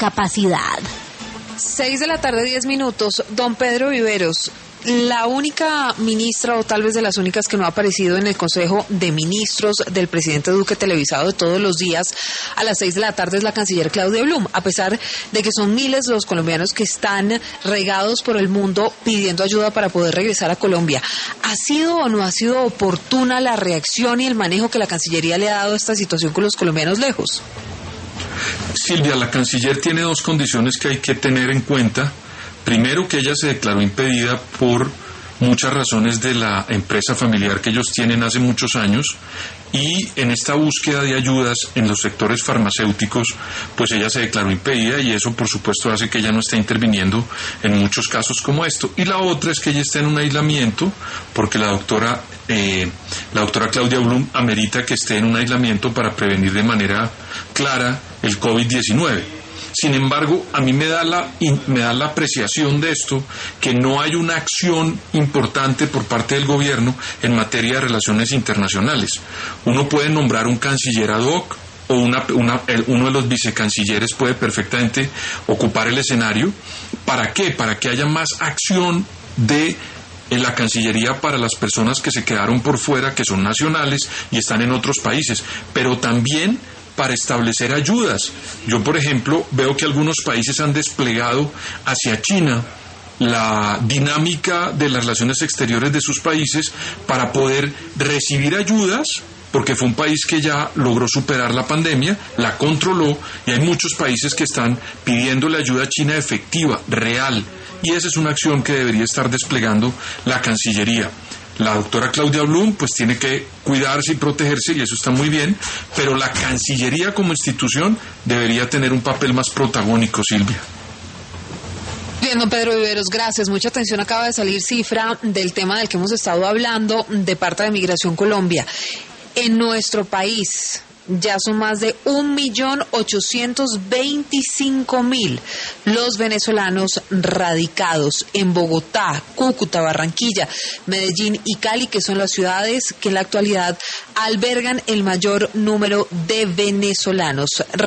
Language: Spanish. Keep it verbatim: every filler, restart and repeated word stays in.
discapacidad. Seis de la tarde, diez minutos. Don Pedro Viveros, la única ministra, o tal vez de las únicas que no ha aparecido en el Consejo de Ministros del presidente Duque televisado de todos los días a las seis de la tarde, es la canciller Claudia Blum, a pesar de que son miles los colombianos que están regados por el mundo pidiendo ayuda para poder regresar a Colombia. ¿Ha sido o no ha sido oportuna la reacción y el manejo que la Cancillería le ha dado a esta situación con los colombianos lejos? Silvia, la canciller tiene dos condiciones que hay que tener en cuenta. Primero, que ella se declaró impedida por muchas razones de la empresa familiar que ellos tienen hace muchos años, y en esta búsqueda de ayudas en los sectores farmacéuticos, pues ella se declaró impedida, y eso por supuesto hace que ella no esté interviniendo en muchos casos como esto. Y la otra es que ella está en un aislamiento, porque la doctora eh, la doctora Claudia Blum amerita que esté en un aislamiento para prevenir de manera clara el COVID diecinueve. Sin embargo, a mí me da la me da la apreciación de esto, que no hay una acción importante por parte del gobierno en materia de relaciones internacionales. Uno puede nombrar un canciller ad hoc, o una, una, el, uno de los vicecancilleres puede perfectamente ocupar el escenario. ¿Para qué? Para que haya más acción de en la Cancillería para las personas que se quedaron por fuera, que son nacionales y están en otros países, pero también para establecer ayudas. Yo, por ejemplo, veo que algunos países han desplegado hacia China la dinámica de las relaciones exteriores de sus países para poder recibir ayudas, porque fue un país que ya logró superar la pandemia, la controló, y hay muchos países que están pidiéndole ayuda a China efectiva, real, y esa es una acción que debería estar desplegando la Cancillería. La doctora Claudia Blum pues tiene que cuidarse y protegerse, y eso está muy bien, pero la Cancillería como institución debería tener un papel más protagónico, Silvia. Bien, don Pedro Viveros, gracias. Mucha atención. Acaba de salir cifra del tema del que hemos estado hablando de parte de Migración Colombia. En nuestro país ya son más de un millón ochocientos veinticinco mil los venezolanos radicados en Bogotá, Cúcuta, Barranquilla, Medellín y Cali, que son las ciudades que en la actualidad albergan el mayor número de venezolanos.